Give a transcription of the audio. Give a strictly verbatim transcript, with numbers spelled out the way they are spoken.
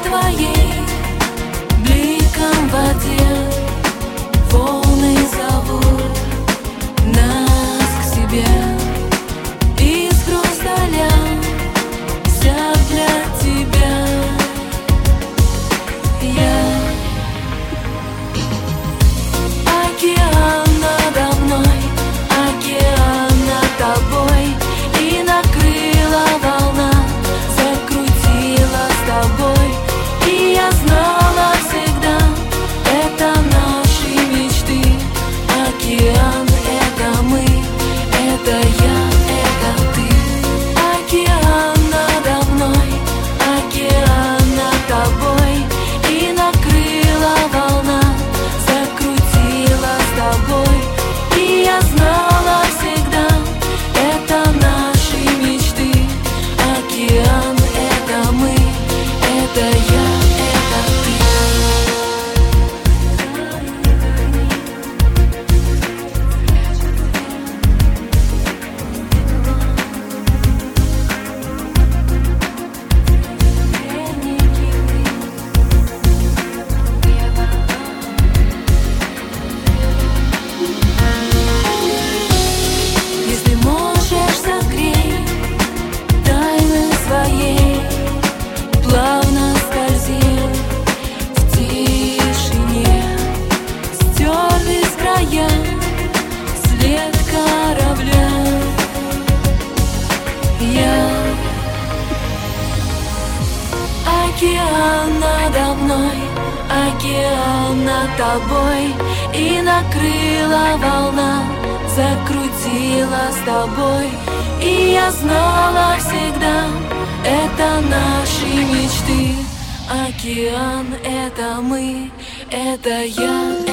твоей, бликом в воде, волны зовут нас к себе. Из хрусталя вся для тебя я. Океан надо мной, океан над тобой, и накрыла волна, закрутила с тобой. И я знала всегда, это наши мечты. Океан — это мы, это я, это ты. Океан надо мной, океан над тобой, и накрыла волна, закрутила с тобой. И я знала всегда, это наши мечты. Океан — это мы, это я, это ты. Если можешь, согрей тайны своей, плавно скользи в тишине. Стерлись края, след корабля. Я океан надо мной, океан над тобой, и накрыла волна, закрутила с тобой. И я знала всегда, это наши мечты. Океан — это мы, это я.